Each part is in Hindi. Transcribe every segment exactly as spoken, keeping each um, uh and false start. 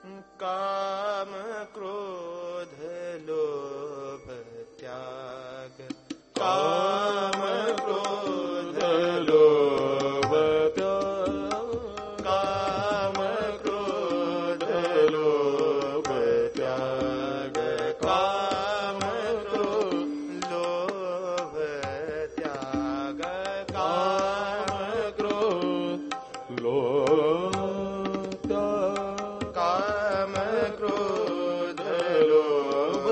काम क्रोध लोभ त्याग काम क्रोध लोभ त्याग काम क्रोध लोभ त्याग काम क्रोध लोभ त्याग काम क्रोध लोभ काम क्रोध लोभ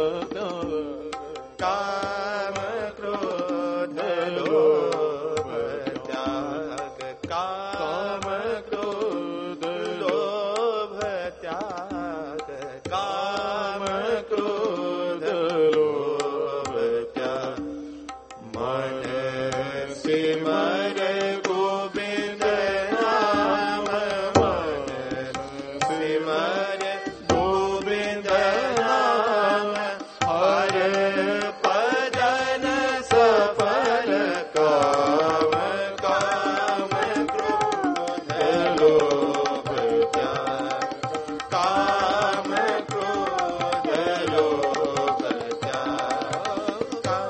काम क्रोध लोभ त्याग काम क्रोध लोभ त्याग काम क्रोध लोभ त्याग मन सिमर गोविंद नाम मन सिमर गोविंद नाम हर भजन सफल काम काम क्रोध लोभ त्याग काम क्रोध लोभ त्याग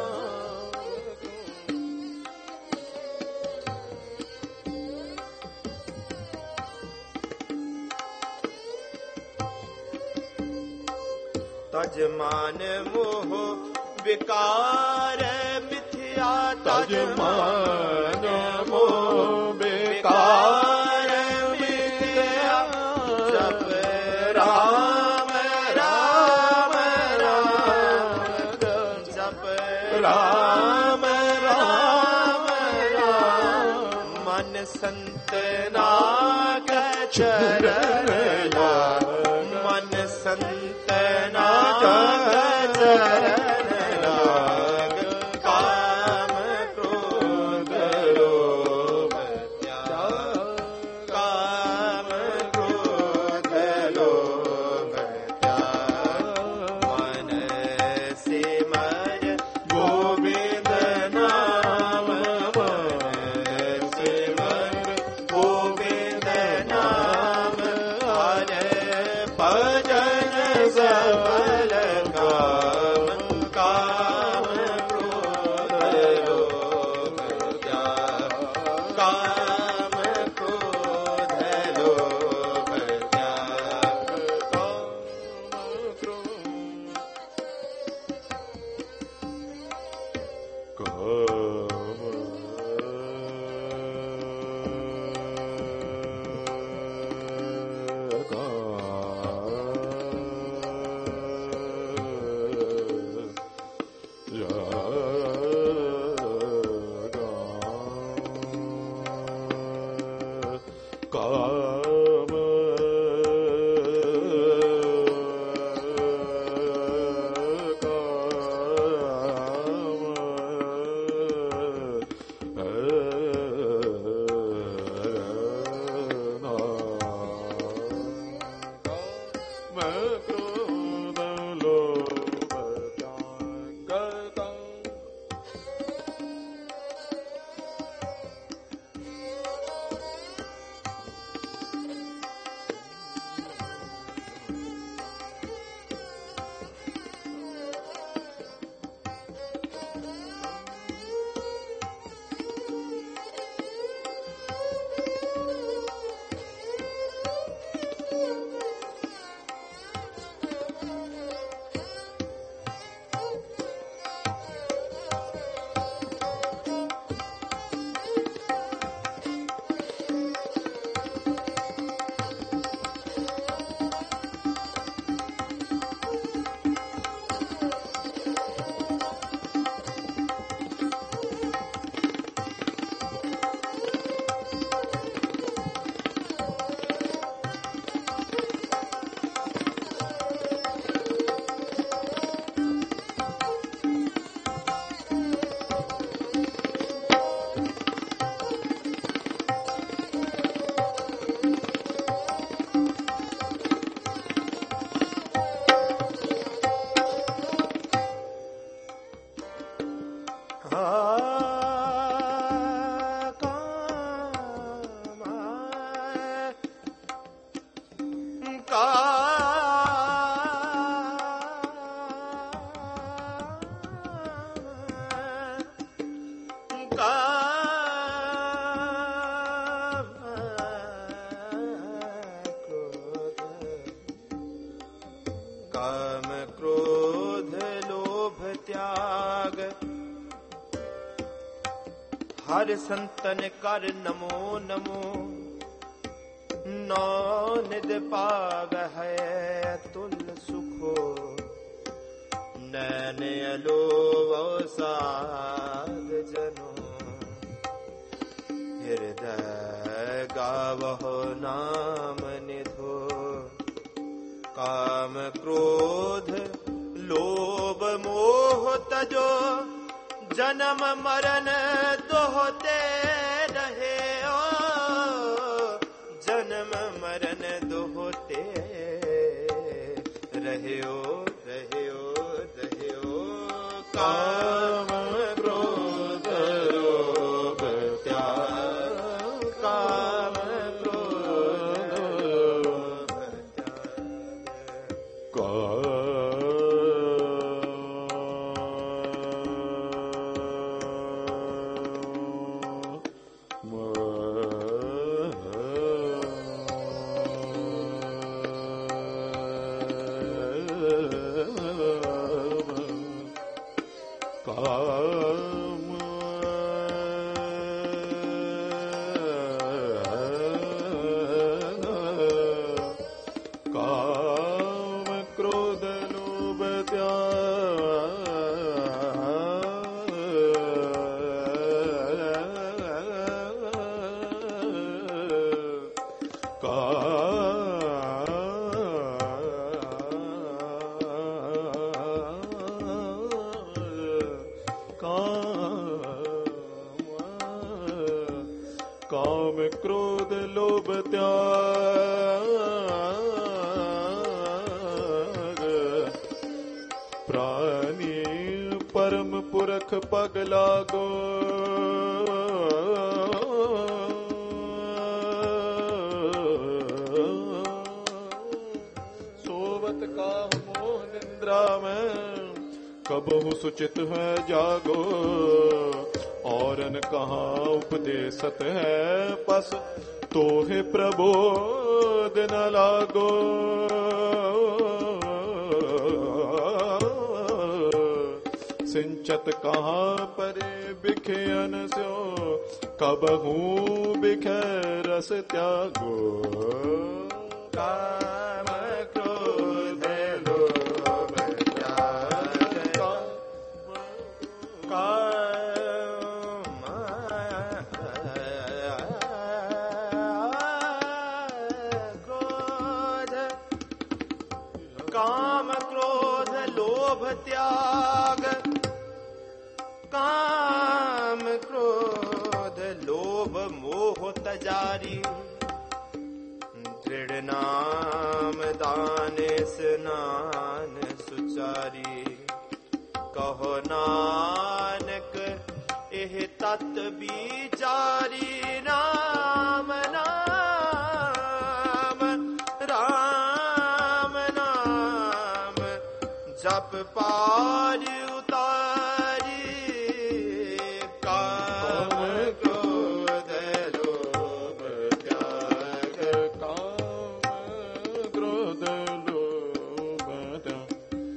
तजमान मोह विकार मिथ्या तजमान मोह विकार मिथ्या जप राम राम राम जप राम राम राम मन संत नाग चरण लाग मन संत नाग चरण लाग काम क्रोध लोभ त्याग काम क्रोध लोभ त्याग मन सिमर गोविंद नाम मन सिमर गोविंद नाम काम क्रोध लोभ त्याग, हर संतन कर नमो नमो, नौ निध पाव है तुल सुखो, नैन अलो साध जनो, हृदय गावहो नाम निधो, काम क्रोध लोभ मोह तजो, जन्म मरण दोहते रहे ओ, जन्म मरण दोहते रहे ओ, रहे ओ, रहे ओ, काम क्रोध लोभ त्याग, काम क्रोध लोभ त्याग, काम क्रोध लोभ त्याग, प्राणी परम पुरख पग लागो, सोवत का मोह निद्रा में कबहु सुचित है जागो, औरन कहाँ उपदेशत है पस, तोहे प्रबोध न लागो, सिंचत कहाँ परे बिखेयन स्यो, कबहू बिखे रस त्यागो, काम क्रोध लोभ त्याग, काम क्रोध, काम क्रोध लोभ त्याग, काम क्रोध लोभ मोह तजारी, दृढ़ नाम दान स्नान सुचारी, कहो नानक एह तत् विचारी, राम नाम राम नाम जप पार उतारी, काम क्रोध लोभ त्याग, काम क्रोध लोभ त्याग,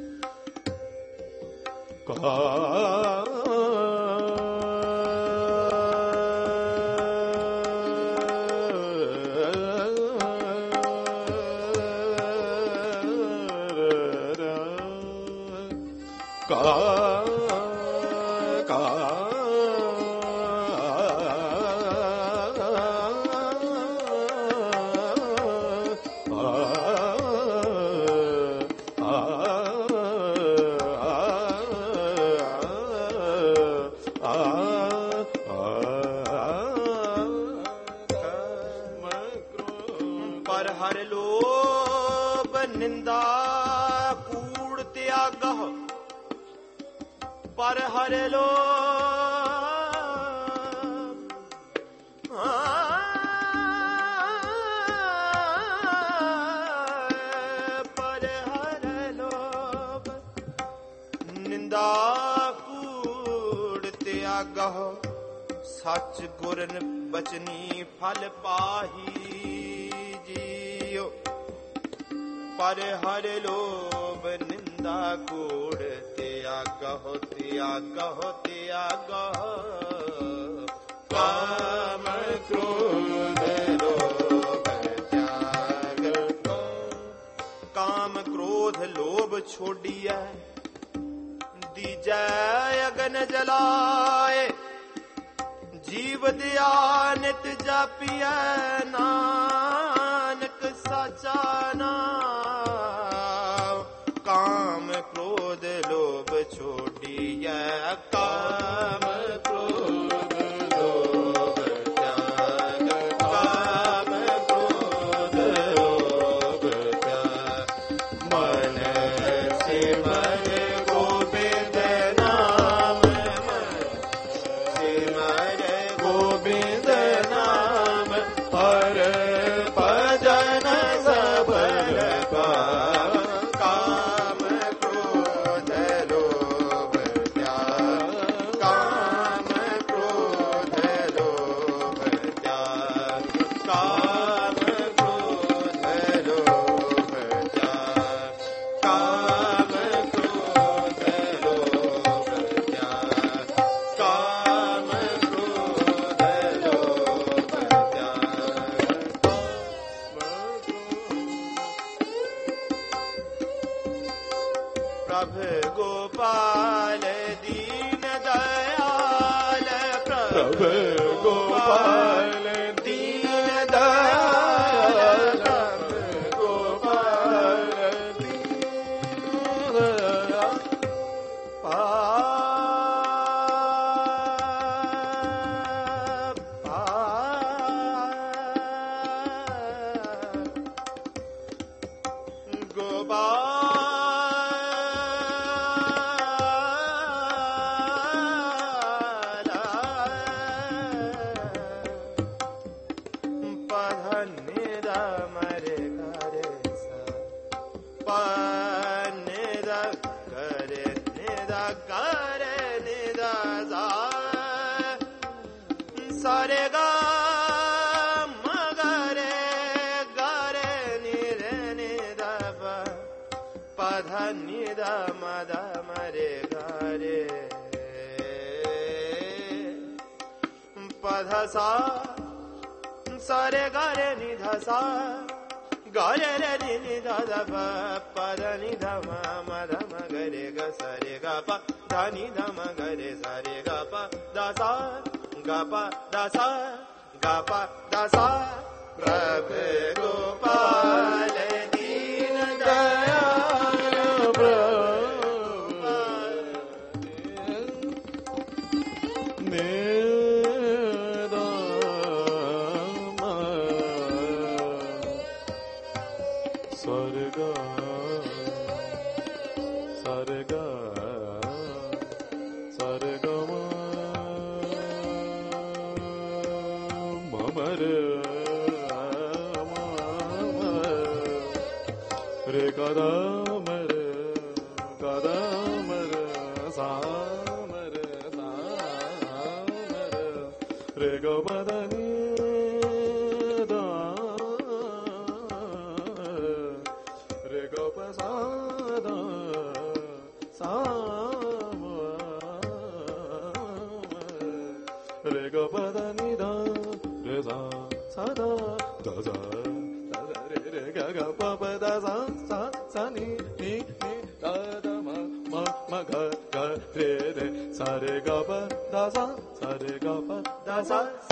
पर हर लो पर हर लोभ, निंदा कूड़ त्यागह, सच गुरन बचनी फल पाही जियो, पर हर लोभ निंदा कूड़ त्याग हो त्याग हो त्याग काम क्रोध लोभ त्याग काम क्रोध लोभ छोड़िया दीजै अगन जलाए जीव दिया नित जापिया नानक साचा नाम काम क्रोध लोभ छोड़िया काम क्रोध लोभ त्याग काम क्रोध लोभ त्याग मन से मन गोविंद नाम मन से मन गोविंद नाम हर भजन सबल पार काम क्रोध लोभ त्याग काम क्रोध लोभ त्याग काम क्रोध लोभ त्याग काम क्रोध लोभ त्याग काम क्रोध लोभ प्रभु गोपाल दीन दयाल प्रभु गोपाल दीन दयाल प्रभु गोपाल दीन दयाल पा सारे गा मगरे गरे निरे निदप पध निद मद मरे गरे पध सा सारे गरे निध सा गरे रे निध दप पद निध मद मगरे ग सरे ग प ध निध मगरे सरे ग प द सा गपा दासा गपा दासा प्रभु गोपाल दीन दयाल प्रभु निदाम स्वर्ग स्वर्ग स्वर्ग रे गदा मर गदा मर सा मर सा मर रे ग पद नि दा रे ग प सा दा सा रे ग पद नि दा रे सा सा दा दा सा ga ga pa pa da sa sa sa ni ni ni da da ma ma ma ga ga re re sa re ga pa da sa sa re ga pa da sa